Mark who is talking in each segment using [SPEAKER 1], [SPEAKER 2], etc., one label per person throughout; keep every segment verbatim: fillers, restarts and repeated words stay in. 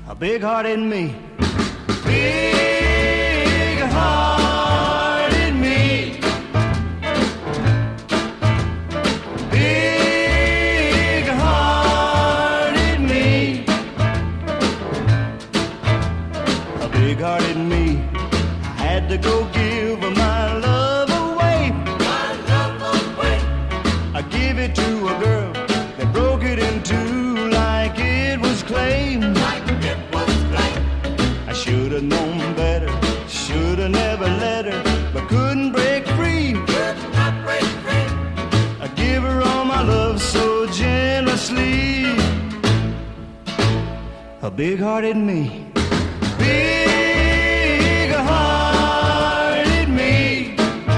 [SPEAKER 1] a big heart in me. Big heart in me. Big heart in me. A big heart in me. I had to go give my love away. My love away. I give it to a girl that broke it in two like it was clay. Like it was clay. I should have known better. Should have never let her, but couldn't break free. Could not break free. I give her all my love so generously. A big heart in me. Big heart in me.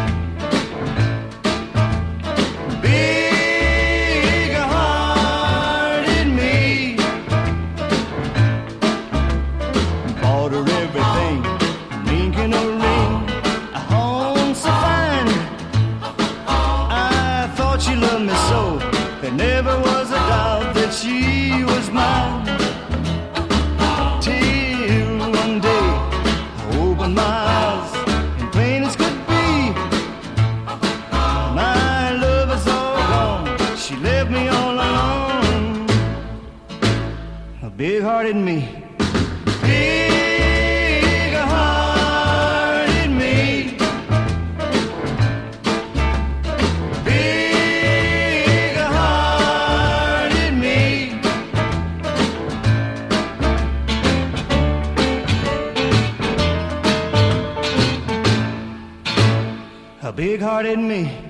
[SPEAKER 1] Big heart in me. Bought her everything, linking a ring, a home so fine. I thought she loved me so, there never was a doubt that she was mine. Till one day I opened my eyes, and plain as could be, my love is all gone. She left me all alone. A big heart in me. Big heart in me. Big heart in me. A big heart in me.